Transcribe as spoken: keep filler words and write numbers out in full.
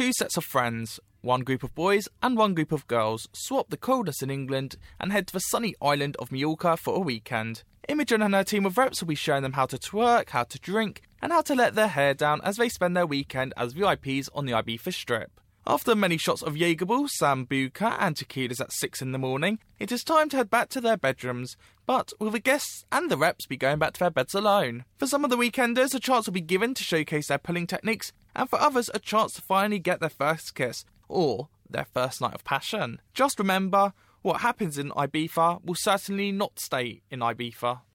Two sets of friends, one group of boys and one group of girls, swap the coldest in England and head to the sunny island of Mallorca for a weekend. Imogen and her team of reps will be showing them how to twerk, how to drink, and how to let their hair down as they spend their weekend as V I Ps on the Ibiza Strip. After many shots of Jägerball, Sambuca and tequilas at six in the morning, it is time to head back to their bedrooms, but will the guests and the reps be going back to their beds alone? For some of the weekenders, a chance will be given to showcase their pulling techniques, and for others, a chance to finally get their first kiss, or their first night of passion. Just remember, what happens in Ibiza will certainly not stay in Ibiza.